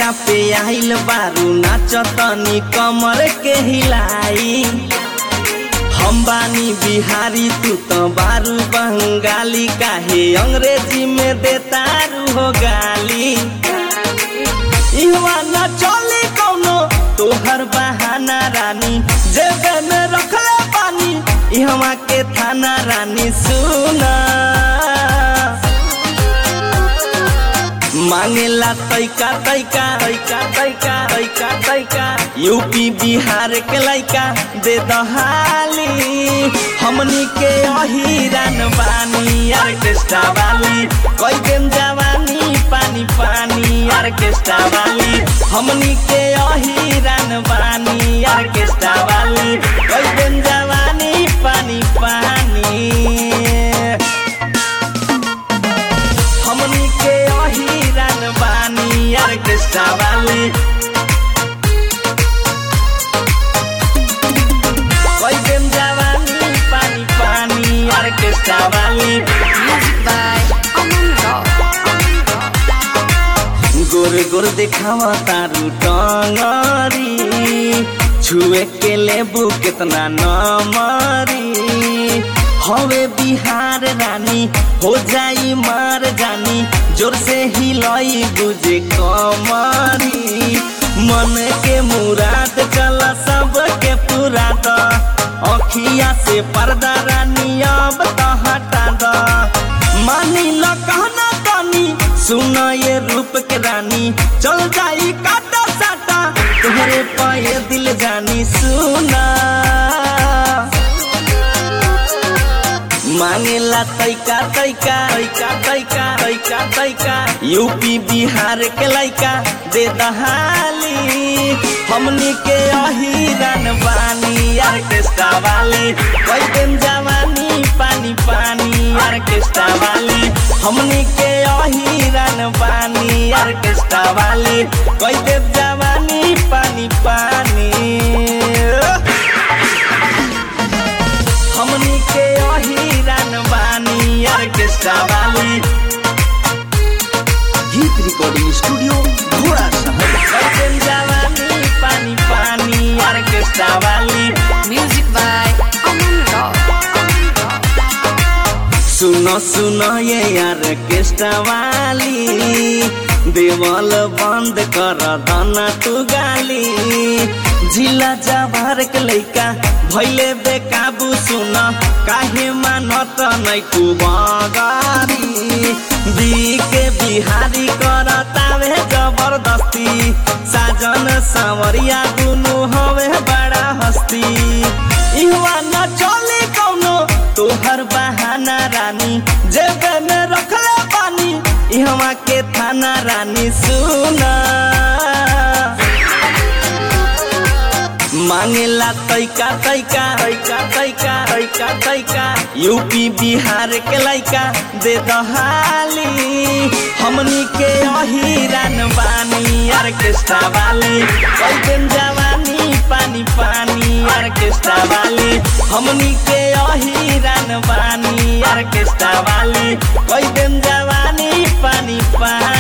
मौका पे आइल बारू नाचतनी कमर के हिलाई। हम बानी बिहारी तू तो बारू बंगाली, काहे अंग्रेजी में देतारू हो गाली। इहवा न चली कौनो तोहर बहाना रानी, जेबे में रखले पानी इहवा के थाना रानी। सुना मांगेला तैका तैका तैका तैका तैका तैका, यूपी बिहार के लइका दे दहाली। हमनी के अहिरान बानी ऑर्केस्ट्रा वाली, कोई दिन जवानी पानी पानी ऑर्केस्ट्रा वाली। हमनी के अहिरान बानी ऑर्केस्ट्रा वाली, कोई दिन जवानी पानी पानी। हमनी के अहिरान बानी ऑर्केस्ट्रा वाली, कोई दिन जवानी पानी पानी ऑर्केस्ट्रा वाली। गोर गोर देखावा तारू टंगरी, छुए के लेबू कितना नमरी। हवे बिहार रानी हो जाई मार जानी, जोर से हिलाई बुझे कमरी। मन के मुराद चला सब के पूरा द, अखिया से पर्दा रानी अब तो हटा द। मानी ल कहना तानी सुना ये रूप के रानी, चल जाई काटा साटा तुम्हारे पाए दिल जानी। सुना मांगेला तैका तैका तैका तैका तैका तैका, यूपी बिहार के लइका दे दहाली। हमनी के अहिरान बानी ऑर्केस्ट्रा वाली, कोई दिन जवानी पानी पानी ऑर्केस्ट्रा वाली। हमनी के अहिरान बानी ऑर्केस्ट्रा वाली, कोई दिन जवानी पानी पानी। हमनी के अहिरान बानी ऑर्केस्ट्रा वाली, गीत रिकॉर्डिंग स्टूडियो घोड़ा शहर। कोई दिन जवानी पानी पानी ऑर्केस्ट्रा वाली, म्यूजिक बाय अमन रॉक। सुनो सुनो ये ऑर्केस्ट्रा वाली, देवल बंद कर दाना तू गाली। जिला जवार के लइका भइले बेकाबू, सुना काहे मानत नै तू बगारी। दी के बिहारी करतावे जबरदस्ती, साजन सावरिया दुनु हवे बड़ा हस्ती। इहवा न चली कौनो तोहर बहाना रानी, जेबे में रखले पानी इहवा के थाना रानी। सुना मांगेला तैका तैका तैका तैका तैका तैका, यूपी बिहार के लइका दे दहाली। हमनी के अहिरान बानी ऑर्केस्ट्रा वाली, कोई दिन जवानी पानी पानी ऑर्केस्ट्रा वाली। हमनी के अहिरान बानी ऑर्केस्ट्रा वाली, कोई दिन जवानी पानी पानी।